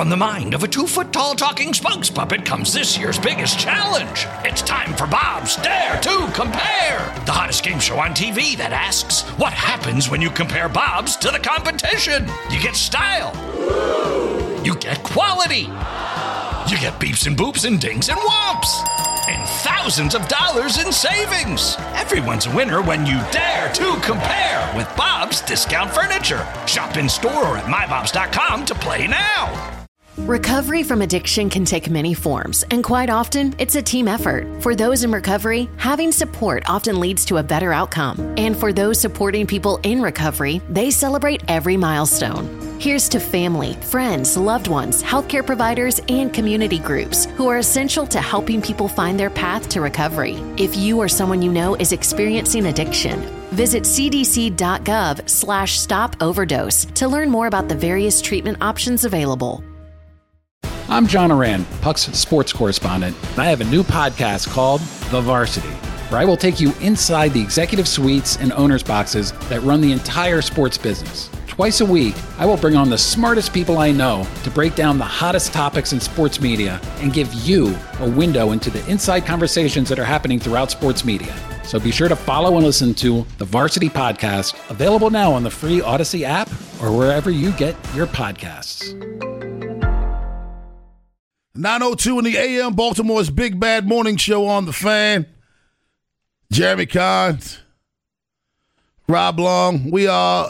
From the mind of a 2-foot-tall talking spokes puppet comes this year's biggest challenge. It's time for Bob's Dare to Compare, the hottest game show on TV that asks, what happens when you compare Bob's to the competition? You get style. You get quality. You get beeps and boops and dings and whomps. And thousands of dollars in savings. Everyone's a winner when you dare to compare with Bob's Discount Furniture. Shop in store or at mybobs.com to play now. Recovery from addiction can take many forms, and quite often, it's a team effort. For those in recovery, having support often leads to a better outcome. And for those supporting people in recovery, they celebrate every milestone. Here's to family, friends, loved ones, healthcare providers, and community groups who are essential to helping people find their path to recovery. If you or someone you know is experiencing addiction, visit cdc.gov/stop overdose to learn more about the various treatment options available. I'm John Oran, Puck's sports correspondent, and I have a new podcast called The Varsity, where I will take you inside the executive suites and owners' boxes that run the entire sports business. Twice a week, I will bring on the smartest people I know to break down the hottest topics in sports media and give you a window into the inside conversations that are happening throughout sports media. So be sure to follow and listen to The Varsity Podcast, available now on the free Odyssey app or wherever you get your podcasts. 9:02 in the AM, Baltimore's Big Bad Morning Show on The Fan. Jeremy Carnes, Rob Long. We are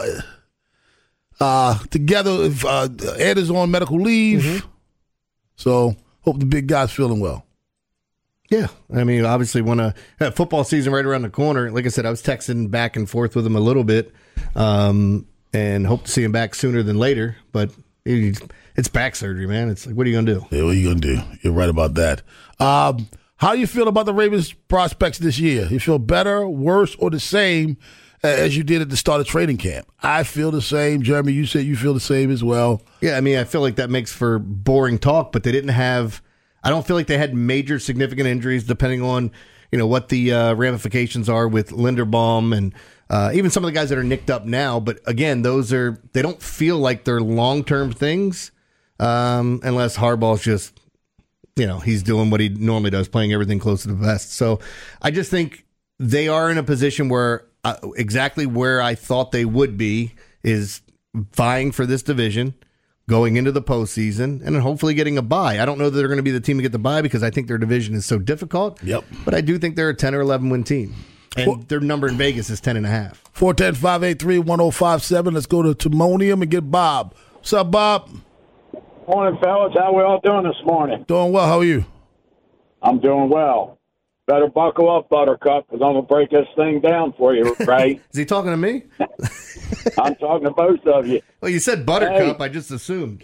together. Ed is on medical leave. So hope the big guy's feeling well. Yeah, I mean, obviously want to have football season right around the corner. Like I said, I was texting back and forth with him a little bit and hope to see him back sooner than later. But it's back surgery, man. It's like, what are you going to do? Yeah, what are you going to do? You're right about that. How do you feel about the Ravens' prospects this year? You feel better, worse, or the same as you did at the start of training camp? I feel the same. Jeremy, you said you feel the same as well. Yeah, I mean, I feel like that makes for boring talk, but they didn't have – I don't feel like they had major significant injuries depending on, what the ramifications are with Linderbaum and even some of the guys that are nicked up now. But, again, they don't feel like they're long-term things unless Harbaugh's just – he's doing what he normally does, playing everything close to the vest. So I just think they are in a position where exactly where I thought they would be is vying for this division, going into the postseason, and then hopefully getting a bye. I don't know that they're going to be the team to get the bye because I think their division is so difficult. Yep. But I do think they're a 10 or 11 win team. And their number in Vegas is 10.5. 410-583-1057. Let's go to Timonium and get Bob. What's up, Bob? Morning, fellas. How we all doing this morning? Doing well. How are you? I'm doing well. Better buckle up, Buttercup, because I'm going to break this thing down for you, right? Is he talking to me? I'm talking to both of you. Well, you said Buttercup. Hey. I just assumed.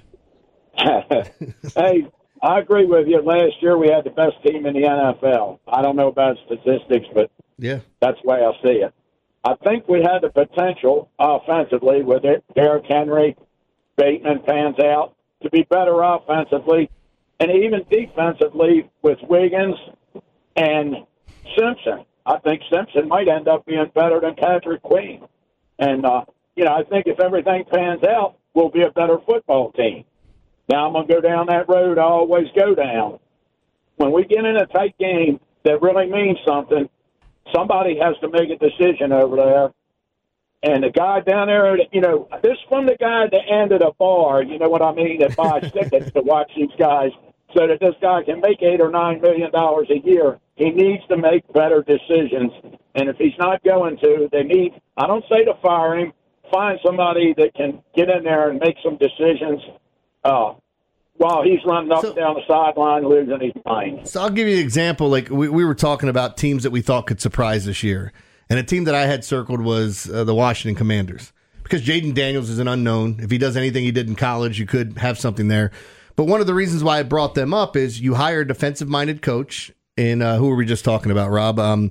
Hey, I agree with you. Last year we had the best team in the NFL. I don't know about statistics, but yeah, that's the way I see it. I think we had the potential offensively with it. Derrick Henry, Bateman pans out, to be better offensively and even defensively with Wiggins and Simpson. I think Simpson might end up being better than Patrick Queen. And, I think if everything pans out, we'll be a better football team. Now, I'm going to go down that road I always go down. When we get in a tight game that really means something, somebody has to make a decision over there. And the guy down there, this from the guy at the end of the bar, you know what I mean, that buys tickets to watch these guys so that this guy can make $8 or $9 million a year. He needs to make better decisions. And if he's not going to, I don't say to fire him, find somebody that can get in there and make some decisions while he's running up and down the sideline losing his mind. So I'll give you an example. Like we were talking about teams that we thought could surprise this year. And a team that I had circled was the Washington Commanders. Because Jaden Daniels is an unknown. If he does anything he did in college, you could have something there. But one of the reasons why I brought them up is you hire a defensive-minded coach. And who were we just talking about, Rob? Michael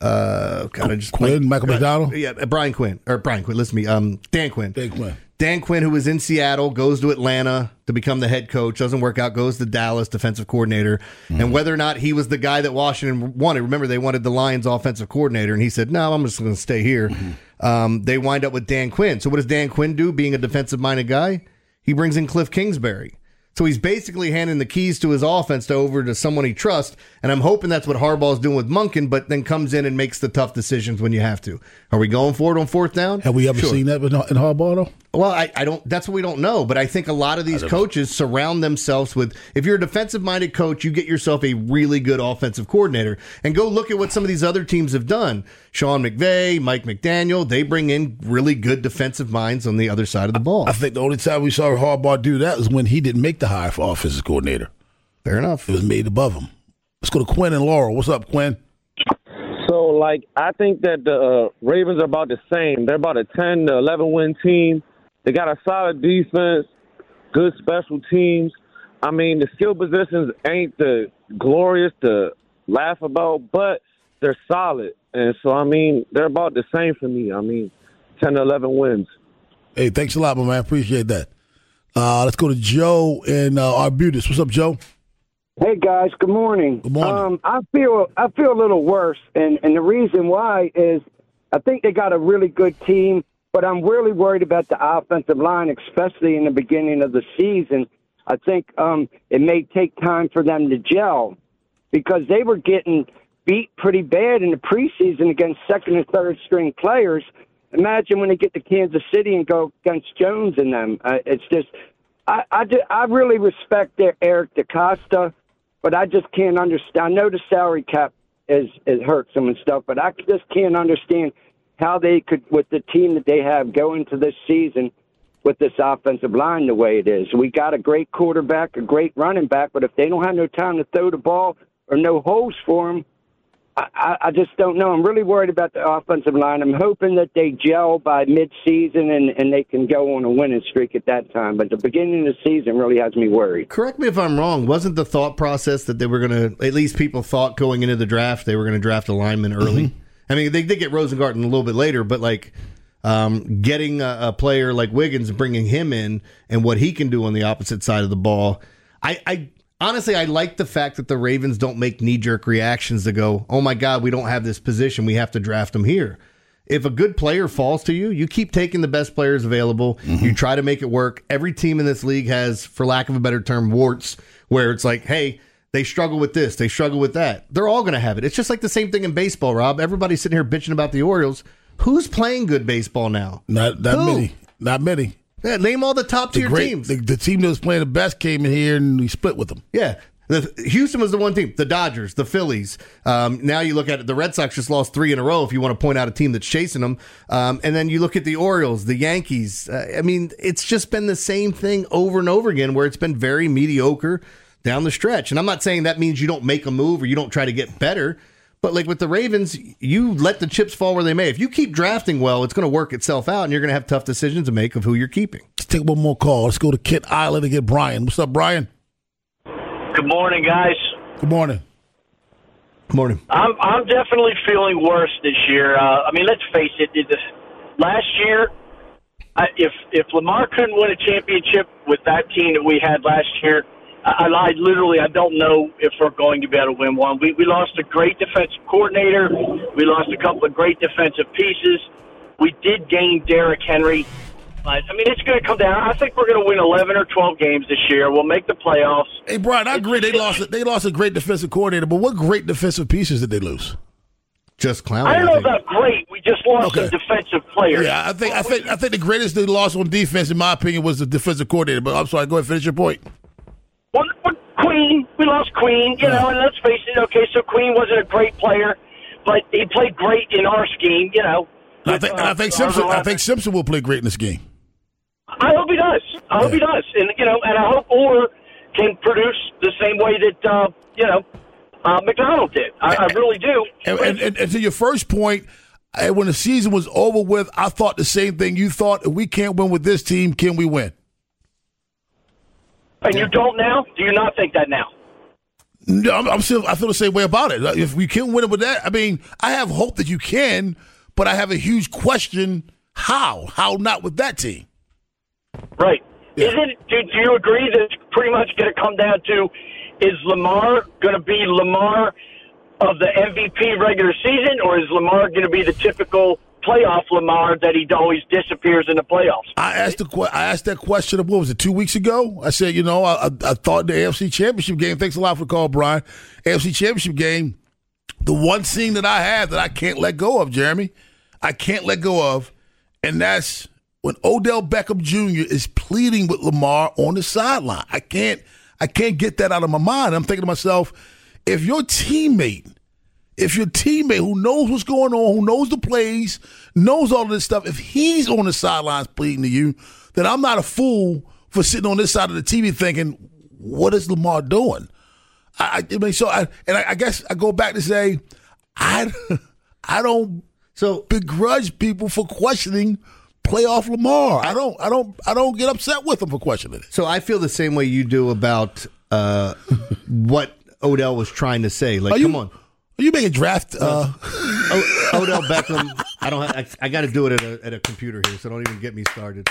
McDonald? Yeah, Brian Quinn. Listen to me. Dan Quinn. Dan Quinn. Dan Quinn, who was in Seattle, goes to Atlanta to become the head coach. Doesn't work out, goes to Dallas, defensive coordinator. Mm-hmm. And whether or not he was the guy that Washington wanted, remember they wanted the Lions offensive coordinator, and he said, no, I'm just going to stay here. Mm-hmm. They wind up with Dan Quinn. So what does Dan Quinn do, being a defensive-minded guy? He brings in Cliff Kingsbury. So he's basically handing the keys to his offense over to someone he trusts, and I'm hoping that's what Harbaugh's doing with Monken, but then comes in and makes the tough decisions when you have to. Are we going for it on fourth down? Have we ever seen that in Harbaugh, though? Well, I don't. That's what we don't know. But I think a lot of these coaches surround themselves with. If you're a defensive-minded coach, you get yourself a really good offensive coordinator. And go look at what some of these other teams have done. Sean McVay, Mike McDaniel. They bring in really good defensive minds on the other side of the ball. I think the only time we saw Harbaugh do that was when he didn't make the hire for offensive coordinator. Fair enough. It was made above him. Let's go to Quinn and Laurel. What's up, Quinn? So, I think that the Ravens are about the same. They're about a 10 to 11 win team. They got a solid defense, good special teams. I mean, the skill positions ain't the glorious to laugh about, but they're solid. And so, I mean, they're about the same for me. I mean, 10 to 11 wins. Hey, thanks a lot, my man. Appreciate that. Let's go to Joe in Arbutus. What's up, Joe? Hey guys, good morning. Good morning. I feel a little worse, and the reason why is I think they got a really good team, but I'm really worried about the offensive line, especially in the beginning of the season. I think it may take time for them to gel because they were getting beat pretty bad in the preseason against second and third string players. Imagine when they get to Kansas City and go against Jones and them. It's just I really respect their Eric DaCosta. But I just can't understand. I know the salary cap it hurts them and stuff, but I just can't understand how they could, with the team that they have, go into this season with this offensive line the way it is. We got a great quarterback, a great running back, but if they don't have no time to throw the ball or no holes for them, I just don't know. I'm really worried about the offensive line. I'm hoping that they gel by mid-season and they can go on a winning streak at that time. But the beginning of the season really has me worried. Correct me if I'm wrong. Wasn't the thought process that they were going to, at least people thought going into the draft, they were going to draft a lineman early? Mm-hmm. I mean, they did get Rosengarten a little bit later, but getting a player like Wiggins and bringing him in and what he can do on the opposite side of the ball, honestly, I like the fact that the Ravens don't make knee-jerk reactions to go, oh, my God, we don't have this position. We have to draft him here. If a good player falls to you, you keep taking the best players available. Mm-hmm. You try to make it work. Every team in this league has, for lack of a better term, warts, where it's like, hey, they struggle with this, they struggle with that. They're all going to have it. It's just like the same thing in baseball, Rob. Everybody's sitting here bitching about the Orioles. Who's playing good baseball now? Not many. Not many. Yeah, name all the top-tier teams. The team that was playing the best came in here, and we split with them. Yeah. Houston was the one team. The Dodgers, the Phillies. Now you look at it, the Red Sox just lost 3 in a row if you want to point out a team that's chasing them. And then you look at the Orioles, the Yankees. I mean, it's just been the same thing over and over again where it's been very mediocre down the stretch. And I'm not saying that means you don't make a move or you don't try to get better. But like with the Ravens, you let the chips fall where they may. If you keep drafting well, it's going to work itself out, and you're going to have tough decisions to make of who you're keeping. Let's take one more call. Let's go to Kent Island and get Brian. What's up, Brian? Good morning, guys. Good morning. Good morning. I'm definitely feeling worse this year. I mean, let's face it. Last year, if Lamar couldn't win a championship with that team that we had last year, I don't know if we're going to be able to win one. We lost a great defensive coordinator. We lost a couple of great defensive pieces. We did gain Derrick Henry. But, I mean, it's going to come down. I think we're going to win 11 or 12 games this year. We'll make the playoffs. Hey, Brian, I agree. They lost a great defensive coordinator, but what great defensive pieces did they lose? Just clowning. I don't know about great. We just lost some defensive players. Yeah, I think the greatest they lost on defense, in my opinion, was the defensive coordinator. But I'm sorry, go ahead, finish your point. Well, Queen, we lost Queen, know, and let's face it, okay, so Queen wasn't a great player, but he played great in our scheme, I think Simpson will play great in this game. I hope he does. I hope he does. And, and I hope Orr can produce the same way that, McDonald did. I really do. And to your first point, when the season was over with, I thought the same thing you thought. If we can't win with this team, can we win? And you don't now? Do you not think that now? No, I feel the same way about it. If we can't win it with that, I mean, I have hope that you can, but I have a huge question: how? How not with that team? Right. Yeah. Do you agree that it's pretty much going to come down to, is Lamar going to be Lamar of the MVP regular season, or is Lamar going to be the typical playoff Lamar that he always disappears in the playoffs. I asked that question, what was it, 2 weeks ago? I said, I thought the AFC Championship game, thanks a lot for the call, Brian, AFC Championship game, the one scene that I have that I can't let go of, Jeremy, I can't let go of, and that's when Odell Beckham Jr. is pleading with Lamar on the sideline. I can't get that out of my mind. I'm thinking to myself, if your teammate who knows what's going on, who knows the plays, knows all of this stuff, if he's on the sidelines pleading to you, then I'm not a fool for sitting on this side of the TV thinking, what is Lamar doing? I guess I go back to say, I don't begrudge people for questioning playoff Lamar. I don't get upset with them for questioning it. So I feel the same way you do about what Odell was trying to say. Like, come on. Are you making draft? Odell Beckham. I got to do it at a computer here, so don't even get me started.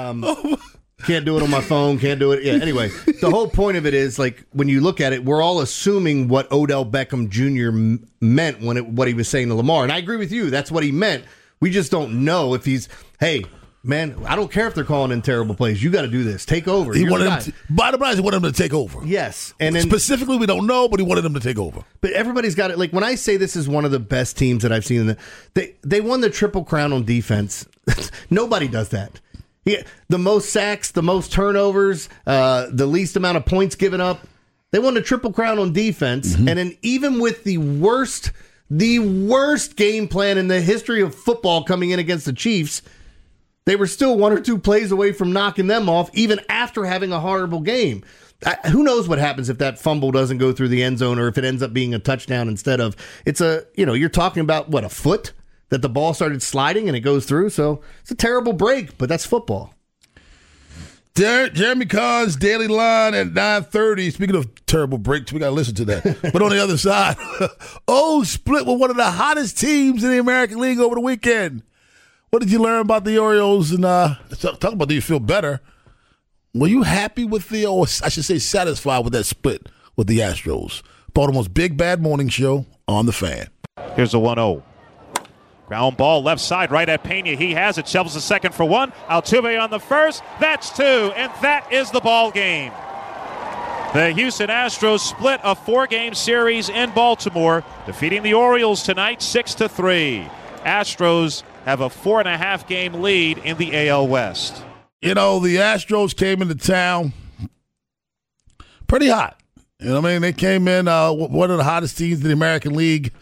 Can't do it on my phone. Can't do it. Yeah. Anyway, the whole point of it is, like, when you look at it, we're all assuming what Odell Beckham Jr. meant what he was saying to Lamar, and I agree with you. That's what he meant. We just don't know if he's, hey, man, I don't care if they're calling in terrible plays. You got to do this. Take over. Bottom line is he wanted him to take over. Yes. And then, specifically, we don't know, but he wanted him to take over. But everybody's got it. Like, when I say this is one of the best teams that I've seen, they won the Triple Crown on defense. Nobody does that. Yeah, the most sacks, the most turnovers, the least amount of points given up. They won the Triple Crown on defense. Mm-hmm. And then even with the worst game plan in the history of football coming in against the Chiefs, they were still one or two plays away from knocking them off, even after having a horrible game. Who knows what happens if that fumble doesn't go through the end zone, or if it ends up being a touchdown instead of, you're talking about, a foot that the ball started sliding and it goes through. So it's a terrible break, but that's football. Jeremy Kahn's Daily Line at 9:30. Speaking of terrible breaks, we got to listen to that. But on the other side, split with one of the hottest teams in the American League over the weekend. What did you learn about the Orioles? And talk about, do you feel better? Were you happy with or I should say satisfied with that split with the Astros? Baltimore's Big Bad Morning Show on The Fan. Here's a 1-0. Ground ball left side right at Pena. He has it. Shovels the second for one. Altuve on the first. That's two. And that is the ball game. The Houston Astros split a 4-game series in Baltimore, defeating the Orioles tonight 6-3. Astros have a 4.5-game lead in the AL West. The Astros came into town pretty hot. They came in one of the hottest teams in the American League.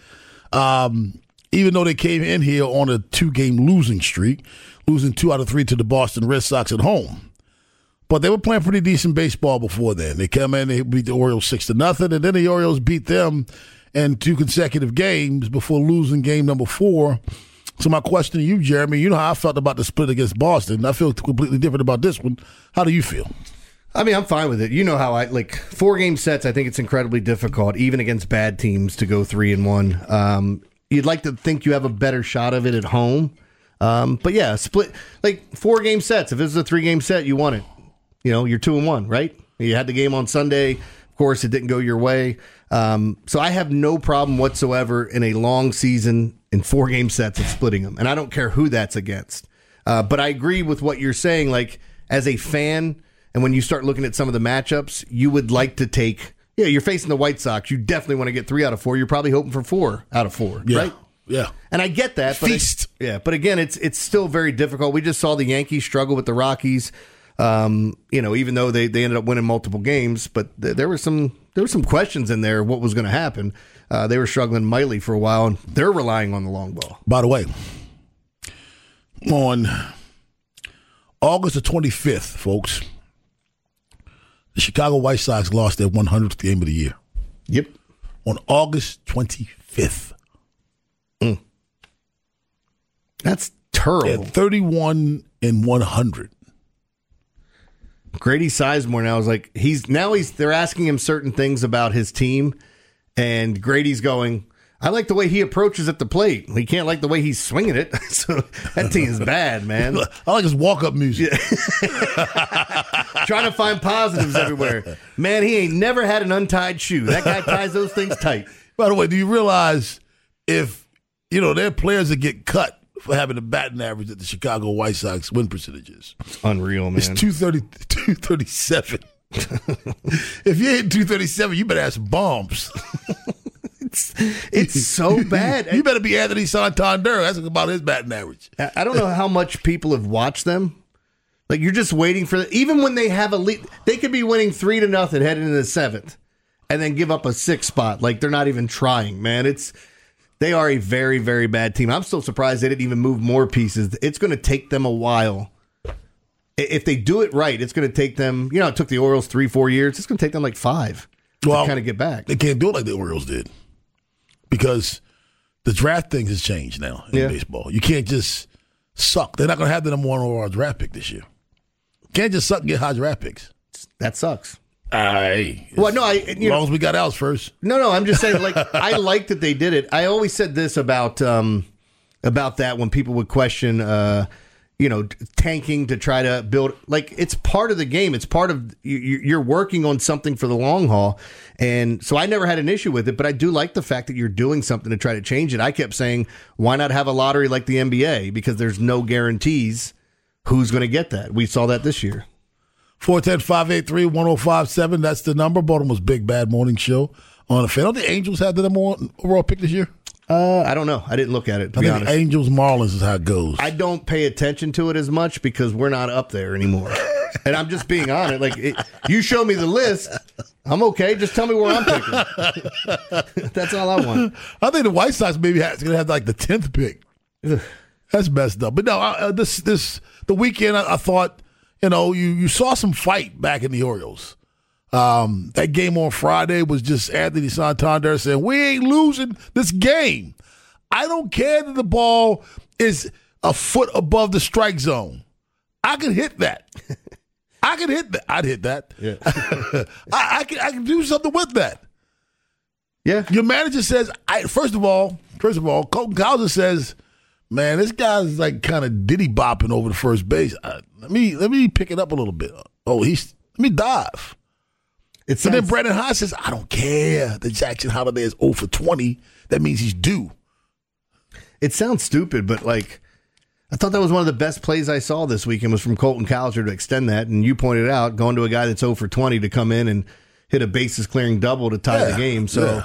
Even though they came in here on a 2-game losing streak, losing 2 out of 3 to the Boston Red Sox at home. But they were playing pretty decent baseball before then. They came in, they beat the Orioles 6-0, and then the Orioles beat them in 2 consecutive games before losing game number 4. So my question to you, Jeremy, you know how I felt about the split against Boston. I feel completely different about this one. How do you feel? I mean, I'm fine with it. You know how 4-game sets, I think it's incredibly difficult, even against bad teams, to go 3-1. You'd like to think you have a better shot of it at home. But yeah, split, 4-game sets. If this is a 3-game set, you won it. You're 2-1, right? You had the game on Sunday. Of course, it didn't go your way. So I have no problem whatsoever in a long season in 4-game sets of splitting them. And I don't care who that's against. But I agree with what you're saying. As a fan, and when you start looking at some of the matchups, you would like to take... Yeah, you're facing the White Sox. You definitely want to get 3 out of 4. You're probably hoping for 4 out of 4, right? Yeah. And I get that. Feast. But again, it's still very difficult. We just saw the Yankees struggle with the Rockies, even though they ended up winning multiple games. But there were some questions in there of what was going to happen. They were struggling mightily for a while, and they're relying on the long ball. By the way, on August the 25th, folks, the Chicago White Sox lost their 100th game of the year. Yep. On August 25th. That's terrible. At 31-100. Grady Sizemore now is they're asking him certain things about his team, and Grady's going, I like the way he approaches at the plate. He can't like the way he's swinging it. So that team's bad, man. I like his walk-up music. Yeah. Trying to find positives everywhere. Man, he ain't never had an untied shoe. That guy ties those things tight. By the way, do you realize if, there are players that get cut for having a batting average that the Chicago White Sox win percentage is. It's unreal, man. It's 237. If you hit 237, you better have some bombs. It's so bad. You better be Anthony Santander. That's about his batting average. I don't know how much people have watched them. Like, you're just waiting for even when they have a lead, they could be winning 3-0 heading into the 7th, and then give up a 6th spot. Like, they're not even trying, man. They are a very, very bad team. I'm still surprised they didn't even move more pieces. It's going to take them a while. If they do it right, it's going to take them. It took the Orioles 3-4 years. It's going to take them like 5 to kind of get back. They can't do it like the Orioles did because the draft thing has changed now in baseball. You can't just suck. They're not going to have the number 1 overall draft pick this year. Can't just suck and get high draft picks. That sucks. As long as we got ours first. No, I'm just saying, like, I like that they did it. I always said this about that when people would question, tanking to try to build. Like, it's part of the game. It's part of, you're working on something for the long haul. And so I never had an issue with it, but I do like the fact that you're doing something to try to change it. I kept saying, why not have a lottery like the NBA? Because there's no guarantees who's going to get that. We saw that this year. 410-583-1057. That's the number. Baltimore's Big Bad Morning Show on the fan. Don't the Angels have the number 1 overall pick this year? I don't know. I didn't look at it, to be honest. Angels, Marlins is how it goes. I don't pay attention to it as much because we're not up there anymore. And I'm just being honest. Like, you show me the list, I'm okay. Just tell me where I'm picking. That's all I want. I think the White Sox maybe going to have like the 10th pick. That's messed up. But no, the weekend I thought, you saw some fight back in the Orioles. That game on Friday was just Anthony Santander saying, we ain't losing this game. I don't care that the ball is a foot above the strike zone. I can hit that. I'd hit that. Yeah. I can do something with that. Yeah. Your manager says, first of all, Colton Cowser says, man, this guy's like kind of diddy bopping over the first base. Let me pick it up a little bit. Let me dive. And then Brandon Hahn says, I don't care that Jackson Holiday is 0 for 20. That means he's due. It sounds stupid, but like, I thought that was one of the best plays I saw this weekend was from Colton Cowser to extend that. And you pointed out, going to a guy that's 0 for 20 to come in and hit a bases clearing double to tie the game. So,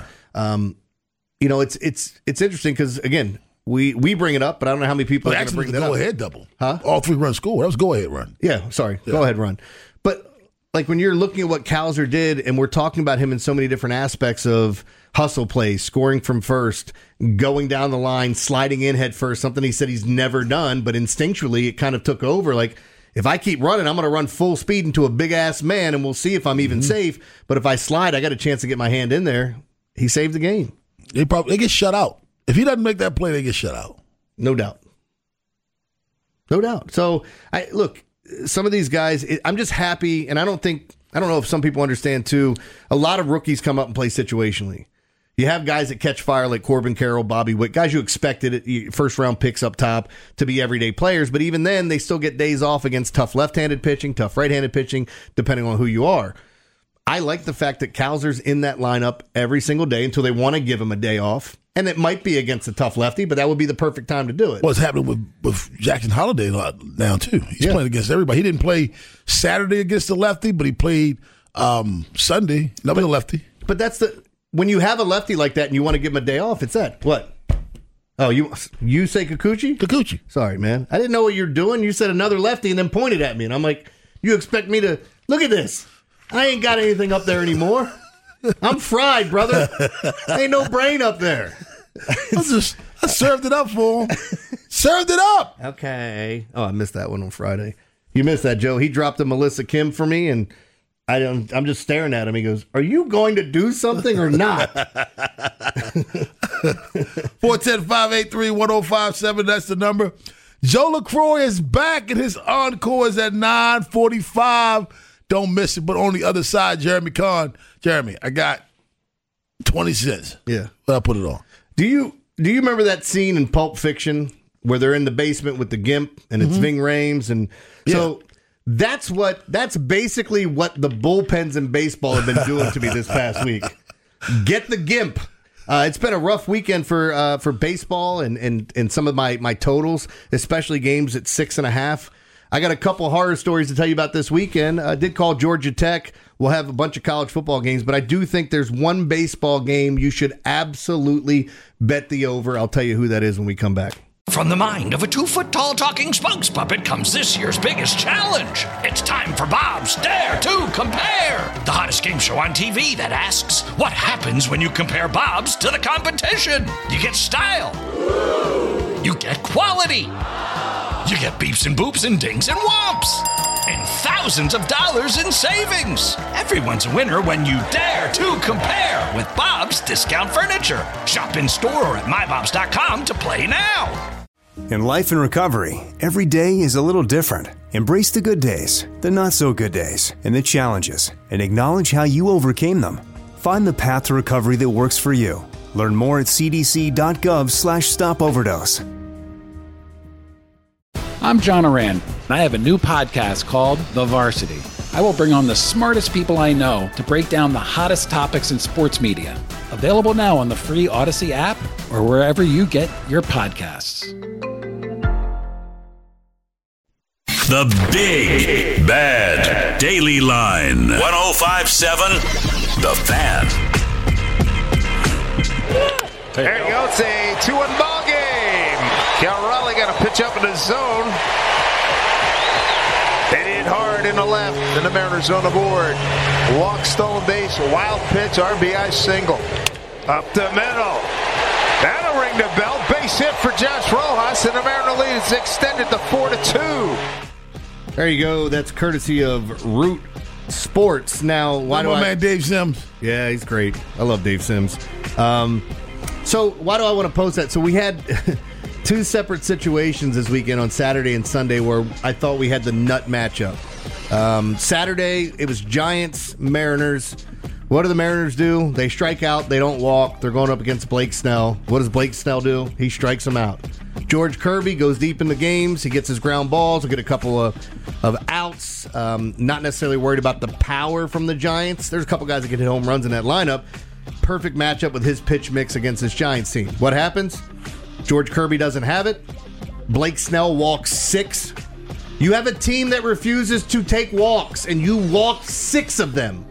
it's interesting because, again, we bring it up, but I don't know how many people are going to bring that up. Go-ahead double. Huh? All 3 runs scored. That was go-ahead run. Yeah, sorry. Yeah. Go-ahead run. But like when you're looking at what Cowser did, and we're talking about him in so many different aspects of hustle plays, scoring from first, going down the line, sliding in head first, something he said he's never done, but instinctually it kind of took over. Like, if I keep running, I'm going to run full speed into a big-ass man, and we'll see if I'm even safe. But if I slide, I got a chance to get my hand in there. He saved the game. They get shut out. If he doesn't make that play, they get shut out. No doubt. So, look, some of these guys, I'm just happy, and I don't know if some people understand, too, a lot of rookies come up and play situationally. You have guys that catch fire like Corbin Carroll, Bobby Witt, guys you expected first-round picks up top to be everyday players, but even then, they still get days off against tough left-handed pitching, tough right-handed pitching, depending on who you are. I like the fact that Cowser's in that lineup every single day until they want to give him a day off. And it might be against a tough lefty, but that would be the perfect time to do it. What's happening with Jackson Holiday now, too. He's playing against everybody. He didn't play Saturday against the lefty, but he played Sunday. Another lefty. But that's when you have a lefty like that and you want to give him a day off, it's that. What? Oh, you say Kikuchi? Kikuchi. Sorry, man. I didn't know what you're doing. You said another lefty and then pointed at me. And I'm like, you expect me to look at this? I ain't got anything up there anymore. I'm fried, brother. Ain't no brain up there. I served it up for him. Served it up. Okay. Oh, I missed that one on Friday. You missed that, Joe. He dropped a Melissa Kim for me, and I'm just staring at him. He goes, "Are you going to do something or not?" 410-583-1057. That's the number. Joe LaCroix is back, and his encore is at 9:45. Don't miss it. But on the other side, Jeremy Kahn. Jeremy, I got 20 cents. Yeah. But I put it on. Do you remember that scene in Pulp Fiction where they're in the basement with the Gimp and it's Ving Rhames? And so that's basically what the bullpens in baseball have been doing to me this past week. Get the Gimp. It's been a rough weekend for baseball and some of my totals, especially games at 6.5. I got a couple horror stories to tell you about this weekend. I did call Georgia Tech. We'll have a bunch of college football games, but I do think there's one baseball game you should absolutely bet the over. I'll tell you who that is when we come back. From the mind of a 2-foot-tall talking spokes puppet comes this year's biggest challenge. It's time for Bob's Dare to Compare, the hottest game show on TV that asks, what happens when you compare Bob's to the competition? You get style. You get quality. You get beeps and boops and dings and whomps. And thousands of dollars in savings. Everyone's a winner when you dare to compare with Bob's Discount Furniture. Shop in store or at mybobs.com to play now. In life and recovery, every day is a little different. Embrace the good days, the not so good days, and the challenges, and acknowledge how you overcame them. Find the path to recovery that works for you. Learn more at cdc.gov/stopoverdose. I'm John Oran, and I have a new podcast called The Varsity. I will bring on the smartest people I know to break down the hottest topics in sports media. Available now on the free Odyssey app or wherever you get your podcasts. The Big Bad Daily Line. 105.7 The Fan. There you go. It's a 2-1 ball game. Cal Raleigh got to pitch up in the zone. They hit hard in the left, and the Mariners on the board. Walk, stolen base, wild pitch, RBI single. Up the middle. That'll ring the bell. Base hit for Josh Rojas, and the Mariner lead is extended to 4-2. There you go. That's courtesy of Root Sports. Now, why do I... man Dave Sims. Yeah, he's great. I love Dave Sims. So why do I want to post that? So we had two separate situations this weekend on Saturday and Sunday where I thought we had the nut matchup. Saturday, it was Giants, Mariners. What do the Mariners do? They strike out. They don't walk. They're going up against Blake Snell. What does Blake Snell do? He strikes them out. George Kirby goes deep in the games. He gets his ground balls. He'll get a couple of outs. Not necessarily worried about the power from the Giants. There's a couple guys that can hit home runs in that lineup. Perfect matchup with his pitch mix against this Giants team. What happens? George Kirby doesn't have it. Blake Snell walks 6. You have a team that refuses to take walks, and you walked 6 of them.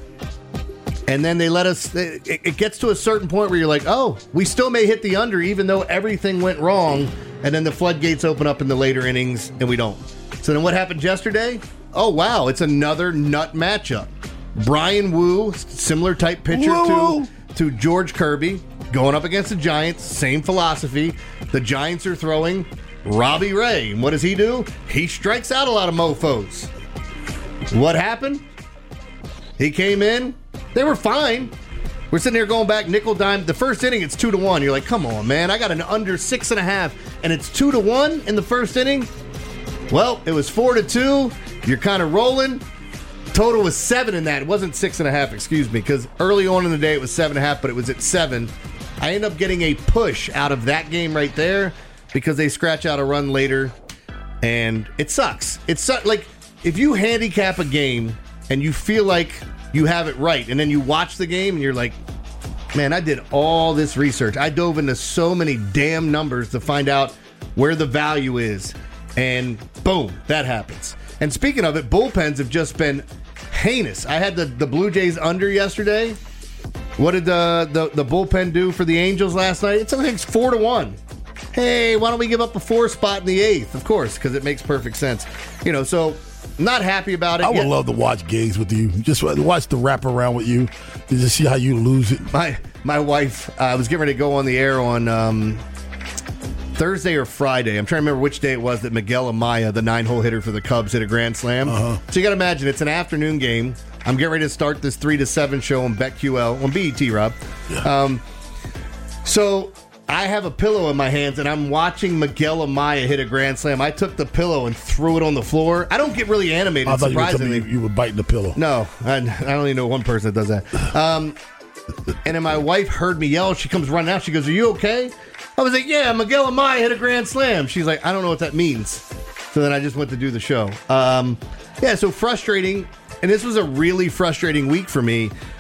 And then they let us, it gets to a certain point where you're like, oh, we still may hit the under even though everything went wrong. And then the floodgates open up in the later innings and we don't. So then what happened yesterday? Oh, wow, it's another nut matchup. Brian Wu, similar type pitcher to George Kirby, going up against the Giants, same philosophy. The Giants are throwing Robbie Ray. And what does he do? He strikes out a lot of mofos. What happened? He came in. They were fine. We're sitting here going back nickel dime. The first inning, it's 2-1. You're like, come on, man. I got an under 6.5, and it's 2-1 in the first inning. Well, it was 4-2. You're kind of rolling. Total was 7 in that. It wasn't 6.5, excuse me, because early on in the day it was 7.5, but it was at 7. I end up getting a push out of that game right there because they scratch out a run later, and it sucks. It's like if you handicap a game and you feel like you have it right, and then you watch the game and you're like, man, I did all this research. I dove into so many damn numbers to find out where the value is. And boom, that happens. And speaking of it, bullpens have just been heinous. I had the Blue Jays under yesterday. What did the bullpen do for the Angels last night? It's 4-1. Hey, why don't we give up a 4 spot in the 8th? Of course, because it makes perfect sense. So not happy about it. I would love to watch games with you. Just watch the wraparound with you to just see how you lose it. My wife, I was getting ready to go on the air on Thursday or Friday. I'm trying to remember which day it was that Miguel Amaya, the 9-hole hitter for the Cubs, hit a grand slam. So you got to imagine, it's an afternoon game. I'm getting ready to start this 3 to 7 show on BetQL, on BET, Rob. Yeah. So I have a pillow in my hands, and I'm watching Miguel Amaya hit a grand slam. I took the pillow and threw it on the floor. I don't get really animated, I thought surprisingly. you were biting the pillow. No, I don't even know one person that does that. And then my wife heard me yell. She comes running out. She goes, "Are you okay?" I was like, "Yeah, Miguel Amaya hit a grand slam." She's like, "I don't know what that means." So then I just went to do the show. So frustrating. And this was a really frustrating week for me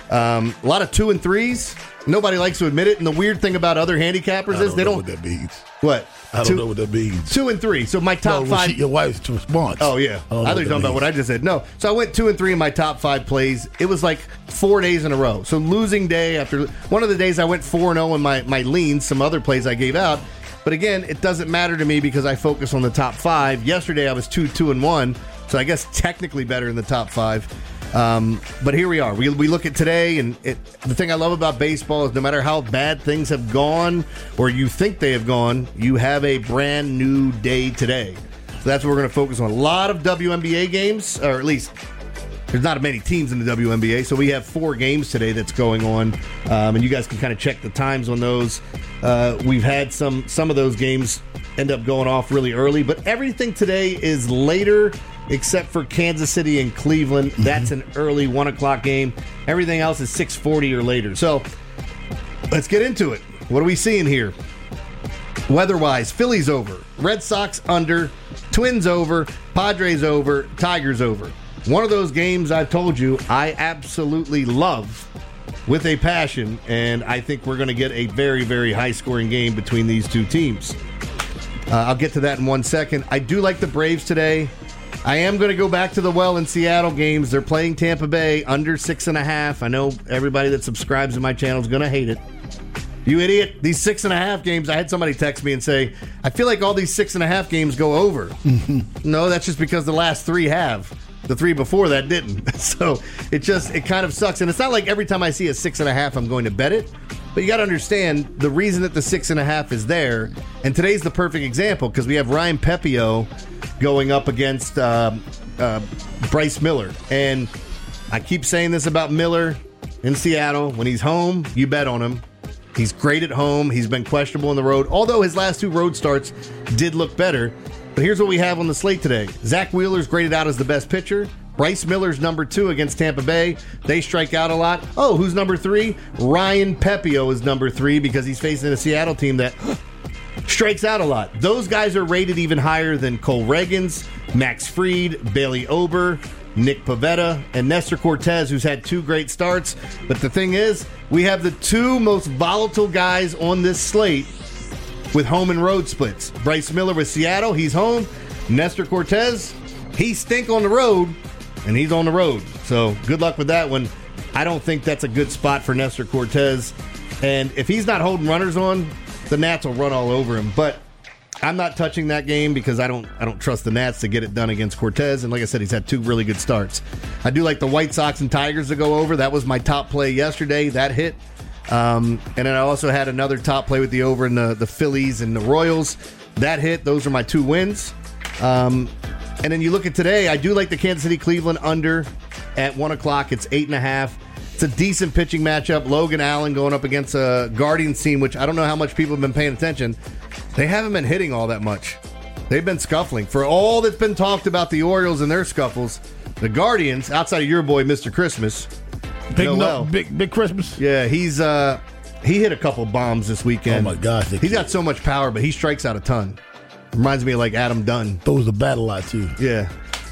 A lot of 2 and 3s. Nobody likes to admit it. And the weird thing about other handicappers is they don't know what that means. What? I don't know what that means. 2 and 3. So my top 5. Your wife's response. Oh, yeah. I thought you were talking about what I just said. No. So I went 2 and 3 in my top 5 plays. It was like 4 days in a row. So losing day after one of the days I went 4-0 in my leans, some other plays I gave out. But again, it doesn't matter to me because I focus on the top 5. Yesterday I was 2-2-1. So I guess technically better in the top 5. But here we are. We look at today, and the thing I love about baseball is no matter how bad things have gone or you think they have gone, you have a brand new day today. So that's what we're going to focus on. A lot of WNBA games, or at least there's not many teams in the WNBA, so we have 4 games today that's going on, and you guys can kind of check the times on those. We've had some of those games end up going off really early, but everything today is later except for Kansas City and Cleveland. That's an early 1 o'clock game. Everything else is 6:40 or later. So let's get into it. What are we seeing here? Weather-wise, Phillies over, Red Sox under, Twins over, Padres over, Tigers over. One of those games I've told you I absolutely love with a passion, and I think we're going to get a very, very high-scoring game between these two teams. I'll get to that in 1 second. I do like the Braves today. I am going to go back to the in Seattle games. They're playing Tampa Bay under 6.5. I know everybody that subscribes to my channel is going to hate it. You idiot. These 6.5 games, I had somebody text me and say, I feel like all these 6.5 games go over. No, that's just because the last 3 have. The 3 before that didn't. So it kind of sucks. And it's not like every time I see a 6.5, I'm going to bet it. But you got to understand the reason that the 6.5 is there. And today's the perfect example because we have Ryan Pepio going up against Bryce Miller. And I keep saying this about Miller in Seattle. When he's home, you bet on him. He's great at home. He's been questionable on the road, although his last 2 road starts did look better. But here's what we have on the slate today. Zach Wheeler's graded out as the best pitcher. Bryce Miller's number 2 against Tampa Bay. They strike out a lot. Oh, who's number 3? Ryan Pepio is number 3 because he's facing a Seattle team that strikes out a lot. Those guys are rated even higher than Cole Reagans, Max Fried, Bailey Ober, Nick Pivetta, and Nestor Cortez, who's had 2 great starts. But the thing is, we have the 2 most volatile guys on this slate with home and road splits. Bryce Miller with Seattle, he's home. Nestor Cortez, he stink on the road, and he's on the road. So good luck with that one. I don't think that's a good spot for Nestor Cortez. And if he's not holding runners on, the Nats will run all over him. But I'm not touching that game because I don't trust the Nats to get it done against Cortez. And like I said, he's had 2 really good starts. I do like the White Sox and Tigers to go over. That was my top play yesterday. That hit. And then I also had another top play with the over in the Phillies and the Royals. That hit. Those are my 2 wins. And then you look at today, I do like the Kansas City Cleveland under at 1 o'clock. It's 8.5. It's a decent pitching matchup. Logan Allen going up against a Guardians team, which I don't know how much people have been paying attention. They haven't been hitting all that much. They've been scuffling. For all that's been talked about the Orioles and their scuffles, the Guardians, outside of your boy, Mr. Christmas, Big Christmas. Yeah, he hit a couple bombs this weekend. Oh my gosh, he's got so much power, but he strikes out a ton. Reminds me of like Adam Dunn. Throws the bat a lot too. Yeah.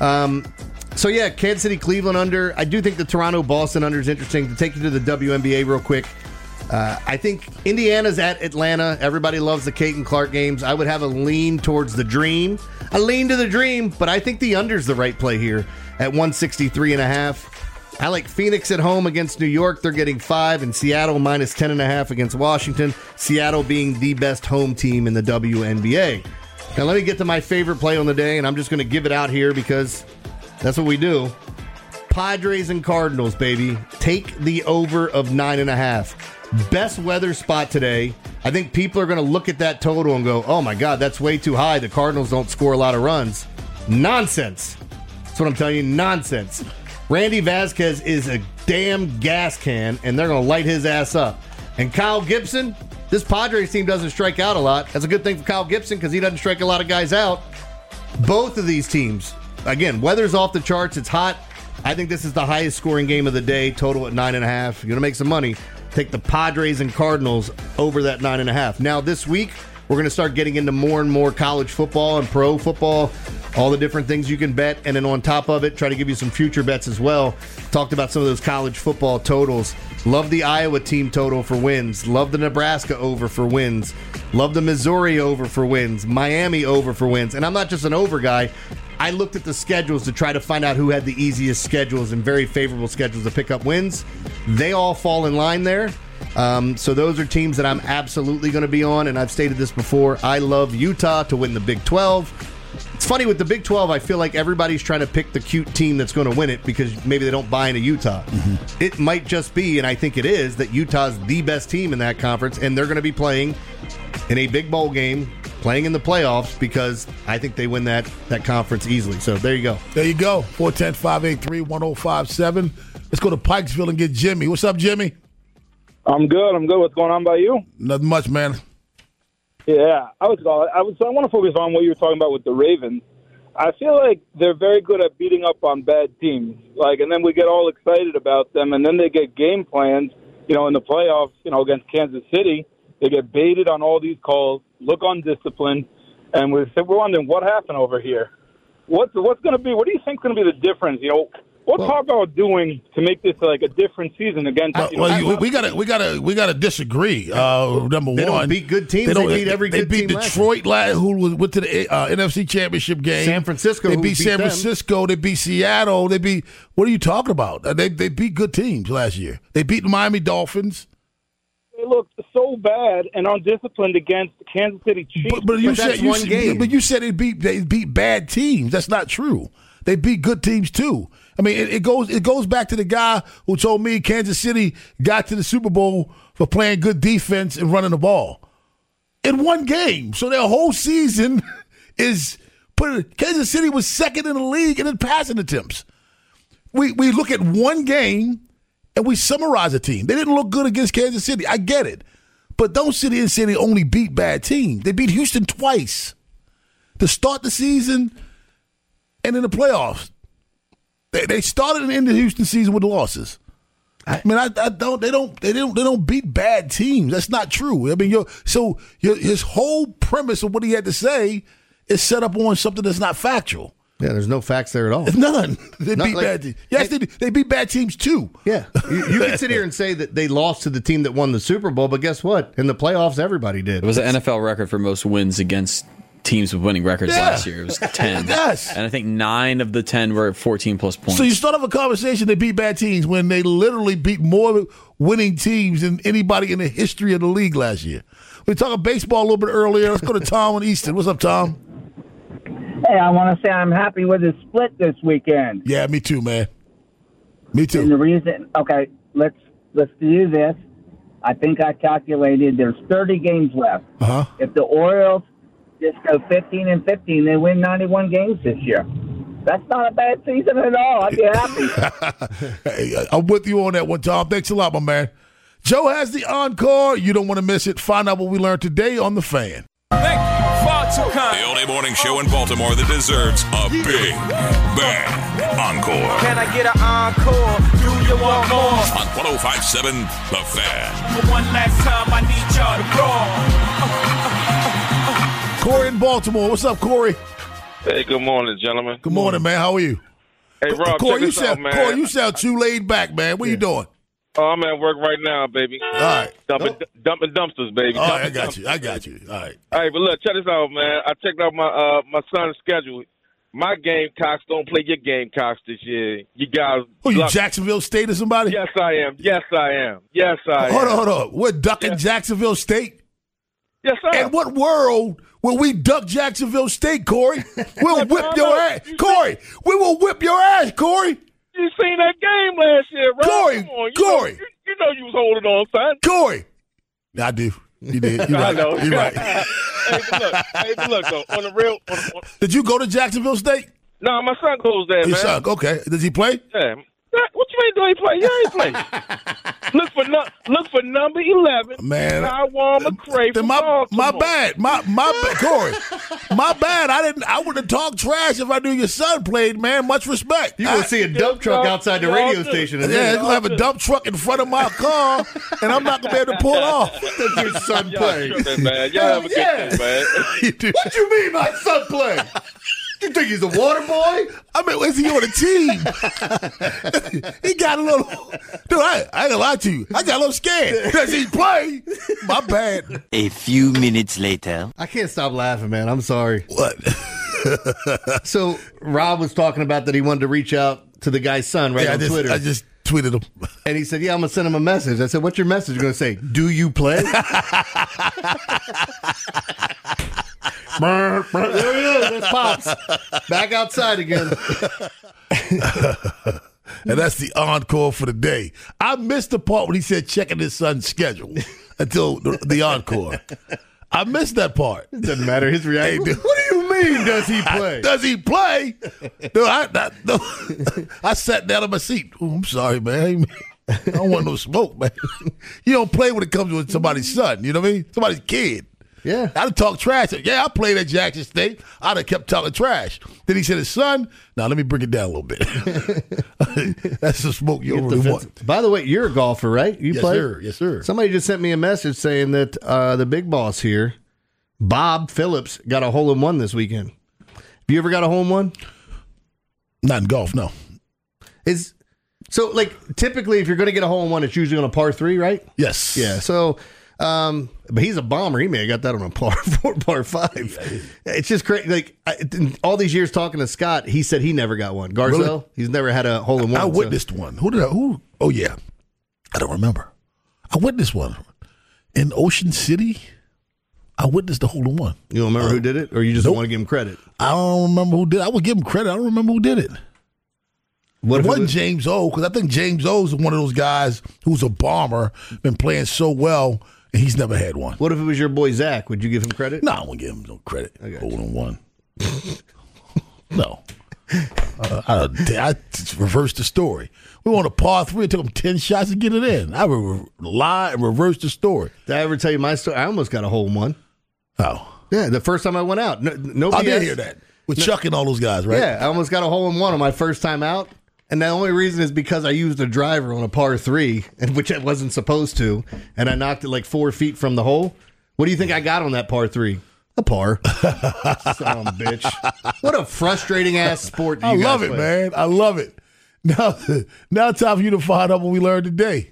So yeah, Kansas City Cleveland under. I do think the Toronto Boston under is interesting. To take you to the WNBA real quick, I think Indiana's at Atlanta. Everybody loves the Caitlin Clark games. I would have a lean towards the Dream. A lean to the Dream, but I think the under's the right play here at 163.5. I like Phoenix at home against New York. They're getting 5, and Seattle minus 10.5 against Washington. Seattle being the best home team in the WNBA. Now let me get to my favorite play on the day, and I'm just going to give it out here because that's what we do. Padres and Cardinals, baby. Take the over of 9.5. Best weather spot today. I think people are going to look at that total and go, oh my God, that's way too high. The Cardinals don't score a lot of runs. Nonsense. That's what I'm telling you, nonsense. Randy Vasquez is a damn gas can, and they're going to light his ass up. And Kyle Gibson, this Padres team doesn't strike out a lot. That's a good thing for Kyle Gibson because he doesn't strike a lot of guys out. Both of these teams, again, weather's off the charts. It's hot. I think this is the highest scoring game of the day, total at 9.5. You're going to make some money. Take the Padres and Cardinals over that 9.5. Now, this week, we're going to start getting into more and more college football and pro football. all the different things you can bet, and then on top of it, try to give you some future bets as well. Talked about some of those college football totals. Love the Iowa team total for wins. Love the Nebraska over for wins. Love the Missouri over for wins. Miami over for wins. And I'm not just an over guy. I looked at the schedules to try to find out who had the easiest schedules and very favorable schedules to pick up wins. They all fall in line there. So those are teams that I'm absolutely going to be on, and I've stated this before. I love Utah to win the Big 12. It's funny with the Big 12, I feel like everybody's trying to pick the cute team that's going to win it because maybe they don't buy into Utah. Mm-hmm. It might just be, and I think it is, that Utah's the best team in that conference, and they're going to be playing in a big bowl game, playing in the playoffs, because I think they win that conference easily. So there you go. There you go. 410-583-1057. Let's go to Pikesville and get Jimmy. What's up, Jimmy? I'm good. What's going on by you? Nothing much, man. Yeah, I want to focus on what you were talking about with the Ravens. I feel like they're very good at beating up on bad teams. And then we get all excited about them, and then they get game plans, in the playoffs, against Kansas City. They get baited on all these calls, look undisciplined, and we're wondering what happened over here. What's going to be? What do you think is going to be the difference? What's Harbaugh doing to make this like a different season against? We gotta disagree. Number one, they don't beat good teams. They beat every good team. They beat Detroit, who went to the NFC Championship game. San Francisco. They beat San Francisco. They beat Seattle. They beat. What are you talking about? They beat good teams last year. They beat the Miami Dolphins. They looked so bad and undisciplined against the Kansas City Chiefs. But you said they beat bad teams. That's not true. They beat good teams too. I mean, it goes back to the guy who told me Kansas City got to the Super Bowl for playing good defense and running the ball in one game. So their whole season is Kansas City was second in the league in passing attempts. We look at one game and we summarize a team. They didn't look good against Kansas City. I get it. But don't sit here and say they only beat bad teams. They beat Houston twice to start the season and in the playoffs. They started and ended the Houston season with losses. They don't beat bad teams. That's not true. I mean, his whole premise of what he had to say is set up on something that's not factual. Yeah, there's no facts there at all. None. They beat bad teams. Yes, they beat bad teams too. Yeah. You can sit here and say that they lost to the team that won the Super Bowl, but guess what? In the playoffs, everybody did. It was an NFL record for most wins against teams with winning records last year. It was 10. Yes. And I think 9 of the 10 were 14-plus points. So you start off a conversation, they beat bad teams when they literally beat more winning teams than anybody in the history of the league last year. We talked baseball a little bit earlier. Let's go to Tom and Easton. What's up, Tom? Hey, I want to say I'm happy with the split this weekend. Yeah, me too, man. Me too. And the reason, okay, let's do this. I think I calculated there's 30 games left. Uh-huh. If the Orioles just go 15-15, they win 91 games this year. That's not a bad season at all. I'd be happy. Hey, I'm with you on that one, Tom. Thanks a lot, my man. Joe has the encore. You don't want to miss it. Find out what we learned today on The Fan. The only morning show in Baltimore that deserves a big, bad encore. Can I get an encore? Do you want more? On 105.7 The Fan. For one last time, I need y'all to roar. Corey in Baltimore. What's up, Corey? Hey, good morning, gentlemen. Good morning, man. How are you? Hey, Rob, Corey, check this out, man. Corey, you sound too laid back, man. What are you doing? Oh, I'm at work right now, baby. All right. Dumping dumpsters, baby. All right, I got you. All right. All right, but look, check this out, man. I checked out my son's schedule. My Gamecocks don't play your Gamecocks this year. You guys. Who, you Jacksonville State or somebody? Yes, I am. Hold on. We're ducking Jacksonville State? Yes, sir. In what world will we duck Jacksonville State, Corey? We'll whip your ass. Corey, we will whip your ass, Corey. You seen that game last year, right? Corey. You know you was holding on, son. Corey. I do. You did. You're right. You're right. Hey, but look, though, on the real. Did you go to Jacksonville State? No, my son goes there, Your man. son, okay. Does he play? Yeah. What you mean, do he play? Yeah, he play. Look for number 11. Man, Taiwan McCray from Baltimore. My bad, Corey. My bad. I wouldn't have talked trash if I knew your son played. Man, much respect. You gonna see a dump truck outside the radio station? Yeah, he's gonna have a dump truck in front of my car, and I'm not gonna be able to pull off. Does your son play? Man. Y'all have a good day, man. What you mean, my son play? You think he's a water boy? I mean, is he on a team? He got a little. Dude, I ain't gonna lie to you. I got a little scared. Does he play? My bad. A few minutes later. I can't stop laughing, man. I'm sorry. What? So Rob was talking about that he wanted to reach out to the guy's son on Twitter. I just tweeted him. And he said, yeah, I'm going to send him a message. I said, what's your message going to say? Do you play? There he is. There's Pops. Back outside again. And that's the encore for the day. I missed the part when he said checking his son's schedule until the encore. I missed that part. It doesn't matter. His reaction. Hey, what do you mean, does he play? Does he play? Dude, I sat down in my seat. Oh, I'm sorry, man. I don't want no smoke, man. You don't play when it comes with somebody's son. You know what I mean? Somebody's kid. Yeah. I'd have talked trash. Yeah, I played at Jackson State. I'd have kept talking trash. Then he said his son. Now, let me bring it down a little bit. That's the smoke you really want. By the way, you're a golfer, right? You play? Sir. Yes, sir. Somebody just sent me a message saying that the big boss here, Bob Phillips, got a hole-in-one this weekend. Have you ever got a hole-in-one? Not in golf, no. So, like, typically if you're going to get a hole-in-one, it's usually on a par 3, right? Yes. Yeah, so... but he's a bomber. He may have got that on a par 4, par 5. It's just crazy. Like all these years talking to Scott, he said he never got one. Garcelle, really? He's never had a hole in one. I witnessed one. Who? Oh yeah, I don't remember. I witnessed one in Ocean City. I witnessed the hole in one. You don't remember who did it, or you just don't want to give him credit? I don't remember who did it. I would give him credit. I don't remember who did it. It wasn't James O, because I think James O is one of those guys who's a bomber, been playing so well. And he's never had one. What if it was your boy Zach? Would you give him credit? No, I won't give him no credit. Hole in one. No. I reversed the story. We won a par 3. It took him 10 shots to get it in. I would lie and reverse the story. Did I ever tell you my story? I almost got a hole in one. Oh. Yeah, the first time I went out. Nobody I did hear that. With Chuck and all those guys, right? Yeah, I almost got a hole in one on my first time out. And the only reason is because I used a driver on a par 3, which I wasn't supposed to, and I knocked it like 4 feet from the hole. What do you think I got on that par 3? A par. Son of a bitch. What a frustrating ass sport you guys play. I love it, man. I love it. Now it's time for you to find out what we learned today.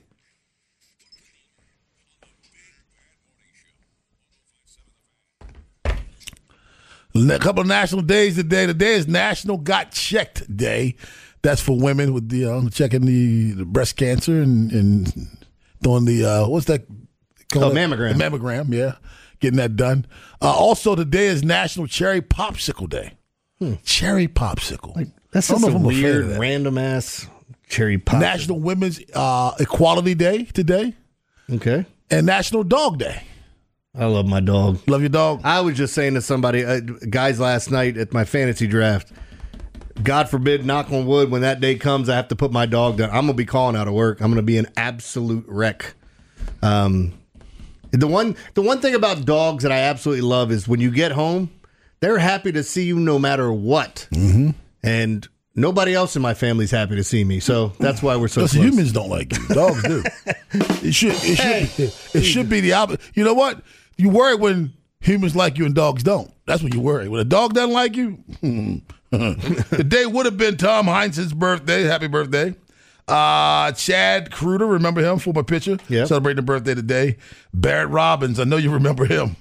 A couple of national days today. Today is National Got Checked Day. That's for women with the checking the breast cancer and doing the what's that called? Mammogram. The mammogram, yeah, getting that done. Also, today is National Cherry Popsicle Day. Cherry popsicle. That's just some weird, random ass cherry popsicle. National Women's Equality Day today. Okay. And National Dog Day. I love my dog. Love your dog? I was just saying to somebody, guys, last night at my fantasy draft, God forbid, knock on wood, when that day comes, I have to put my dog down. I'm going to be calling out of work. I'm going to be an absolute wreck. The one thing about dogs that I absolutely love is when you get home, they're happy to see you no matter what. Mm-hmm. And nobody else in my family's happy to see me. So that's why we're so close. Humans don't like you. Dogs do. It should be the opposite. You know what? You worry when humans like you and dogs don't. That's when you worry. When a dog doesn't like you, the day would have been Tom Heinsohn's birthday. Happy birthday. Chad Kruger, remember him? Former pitcher. Yep. Celebrating a birthday today. Barrett Robbins, I know you remember him.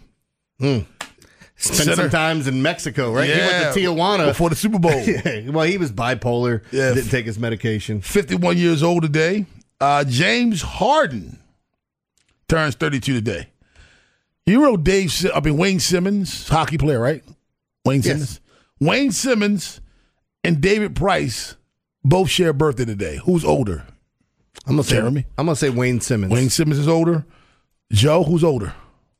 Spent some times in Mexico, right? Yeah, He went to Tijuana. before the Super Bowl. Yeah. Well, he was bipolar. Yeah. Didn't take his medication. 51 years old today. James Harden turns 32 today. You know Wayne Simmons, hockey player, right? Wayne Simmons. Yes. Wayne Simmons and David Price both share a birthday today. Who's older? I'm gonna say Wayne Simmons. Wayne Simmons is older. Joe, who's older?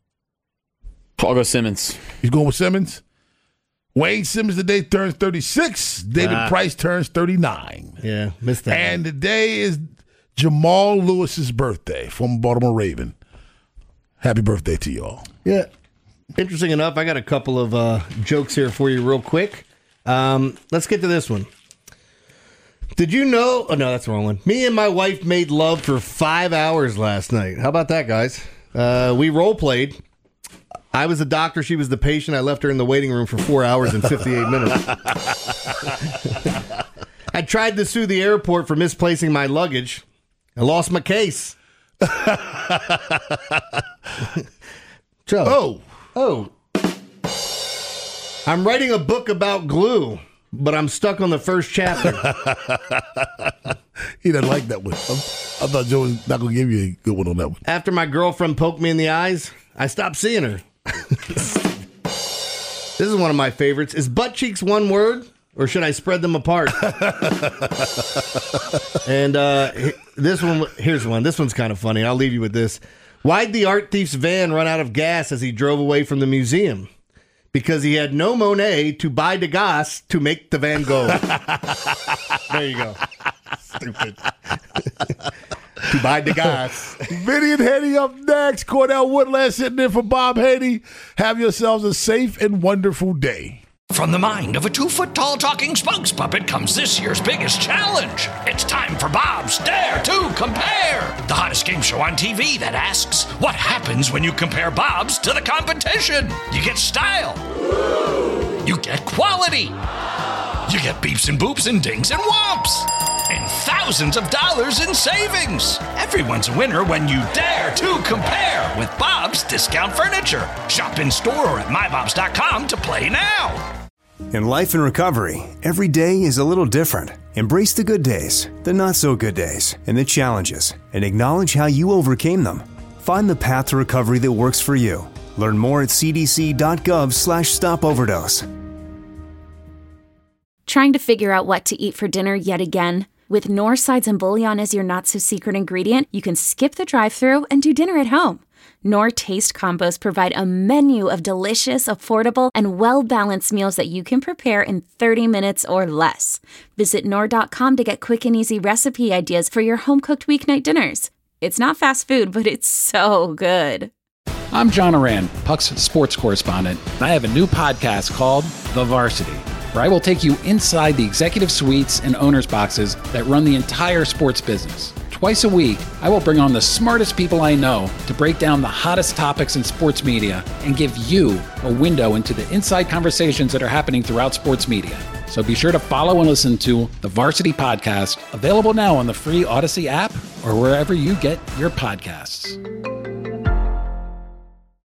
I'll go Simmons. He's going with Simmons. Wayne Simmons today turns 36. David Price turns 39. Yeah, missed that. And today is Jamal Lewis's birthday, from Baltimore Raven. Happy birthday to you all. Yeah. Interesting enough, I got a couple of jokes here for you real quick. Let's get to this one. Did you know? Oh, no, that's the wrong one. Me and my wife made love for 5 hours last night. How about that, guys? We role played. I was the doctor. She was the patient. I left her in the waiting room for 4 hours and 58 minutes. I tried to sue the airport for misplacing my luggage. I lost my case. Joe. Oh. I'm writing a book about glue, but I'm stuck on the first chapter. He doesn't like that one. I thought Joe was not going to give you a good one on that one. After my girlfriend poked me in the eyes, I stopped seeing her. This is one of my favorites. Is butt cheeks one word, or should I spread them apart? And this one, here's one. This one's kind of funny. I'll leave you with this. Why'd the art thief's van run out of gas as he drove away from the museum? Because he had no Monet to buy the gas to make the van go. There you go. Stupid. To buy the gas. Vinny and Haney up next. Cordell Woodland sitting in for Bob Haney. Have yourselves a safe and wonderful day. From the mind of a 2-foot-tall talking spokes puppet comes this year's biggest challenge. It's time for Bob's Dare to Compare, the hottest game show on TV that asks, what happens when you compare Bob's to the competition? You get style. You get quality. You get beeps and boops and dings and whomps. And thousands of dollars in savings. Everyone's a winner when you dare to compare with Bob's Discount Furniture. Shop in store or at mybobs.com to play now. In life and recovery, every day is a little different. Embrace the good days, the not so good days, and the challenges, and acknowledge how you overcame them. Find the path to recovery that works for you. Learn more at cdc.gov/stopoverdose. Trying to figure out what to eat for dinner yet again? With Knorr sides and bouillon as your not-so-secret ingredient, you can skip the drive-thru and do dinner at home. Knorr Taste Combos provide a menu of delicious, affordable, and well-balanced meals that you can prepare in 30 minutes or less. Visit Knorr.com to get quick and easy recipe ideas for your home-cooked weeknight dinners. It's not fast food, but it's so good. I'm John Oran, Puck's sports correspondent, and I have a new podcast called The Varsity, where I will take you inside the executive suites and owners' boxes that run the entire sports business. Twice a week, I will bring on the smartest people I know to break down the hottest topics in sports media and give you a window into the inside conversations that are happening throughout sports media. So be sure to follow and listen to The Varsity Podcast, available now on the free Odyssey app or wherever you get your podcasts.